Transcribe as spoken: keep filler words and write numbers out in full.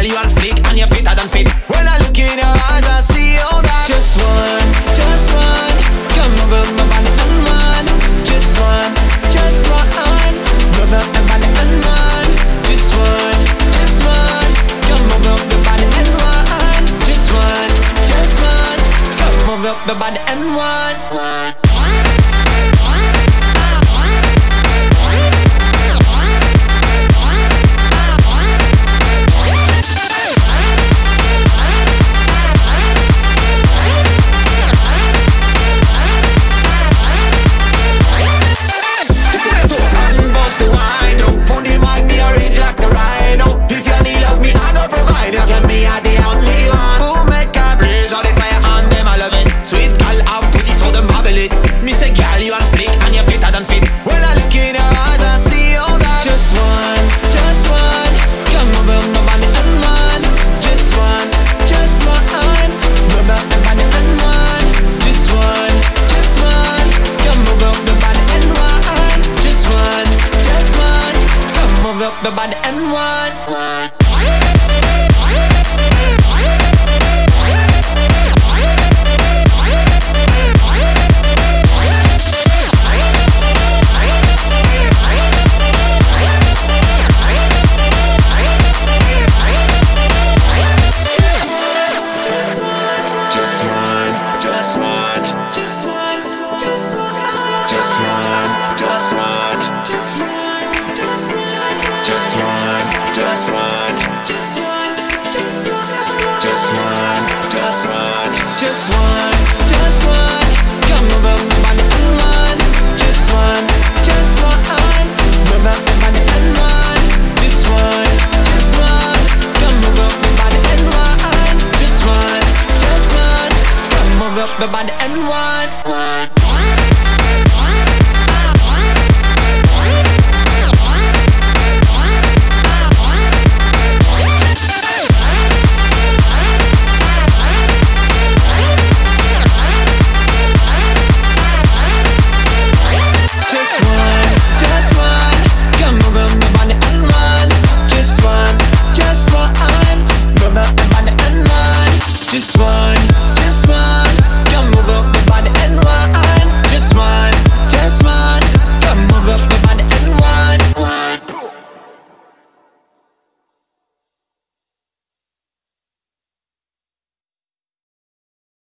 you on fleek and you're fitter than fit. When I look in your eyes, I see all that. Just one, just one, come over my body and one. Just one, just one, move up my body and one. Just one, just one, come over my body and one. Just one, just one, come over my body and one. The body and one. Just one, just one, just one, just one, just one, just one, just one.